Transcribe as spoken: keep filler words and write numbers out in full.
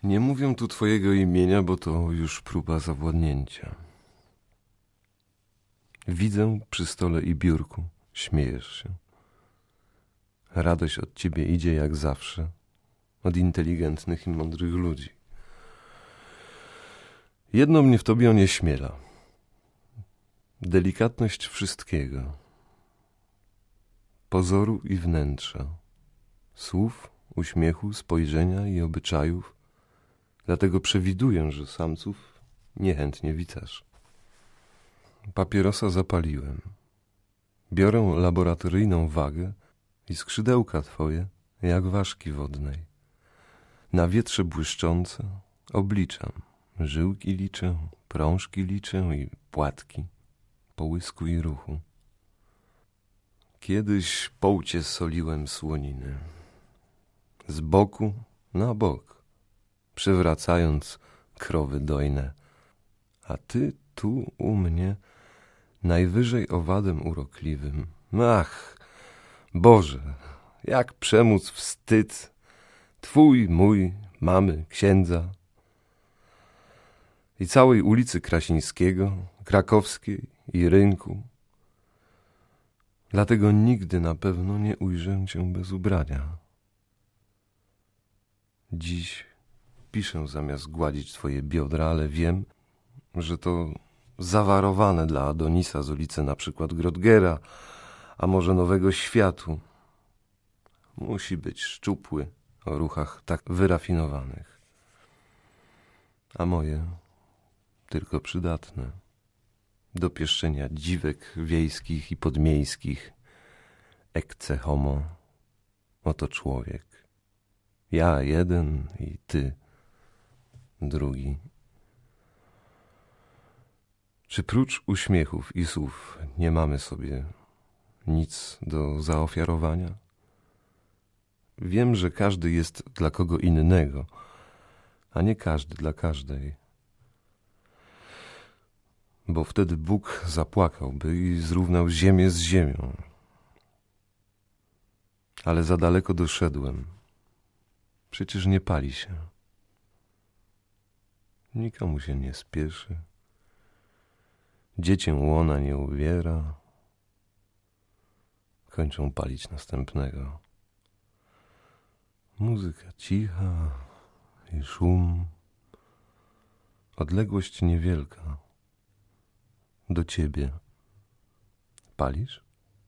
Nie mówię tu twojego imienia, bo to już próba zawładnięcia. Widzę przy stole i biurku, śmiejesz się. Radość od ciebie idzie jak zawsze, od inteligentnych i mądrych ludzi. Jedno mnie w tobie onieśmiela. Delikatność wszystkiego. Pozoru i wnętrza. Słów, uśmiechu, spojrzenia i obyczajów. Dlatego przewiduję, że samców niechętnie witasz. Papierosa zapaliłem. Biorę laboratoryjną wagę i skrzydełka twoje, jak ważki wodnej. Na wietrze błyszczące obliczam. Żyłki liczę, prążki liczę i płatki, połysku i ruchu. Kiedyś połcie soliłem słoniny. Z boku na bok, przewracając krowy dojne. A ty tu u mnie, najwyżej owadem urokliwym. Ach, Boże, jak przemóc wstyd, twój, mój, mamy, księdza i całej ulicy Krasińskiego, Krakowskiej i rynku. Dlatego nigdy na pewno nie ujrzę cię bez ubrania. Dziś piszę zamiast gładzić twoje biodra, ale wiem, że to zawarowane dla Adonisa z ulicy na przykład Grodgera, a może Nowego Światu. Musi być szczupły o ruchach tak wyrafinowanych. A moje tylko przydatne do pieszczenia dziwek wiejskich i podmiejskich. Ecce homo, oto człowiek. Ja jeden i ty drugi. Czy prócz uśmiechów i słów nie mamy sobie nic do zaofiarowania? Wiem, że każdy jest dla kogo innego, a nie każdy dla każdej. Bo wtedy Bóg zapłakałby i zrównał ziemię z ziemią. Ale za daleko doszedłem. Przecież nie pali się. Nikomu się nie spieszy. Dziecię łona nie uwiera. Kończą palić następnego. Muzyka cicha i szum. Odległość niewielka. Do ciebie. Palisz?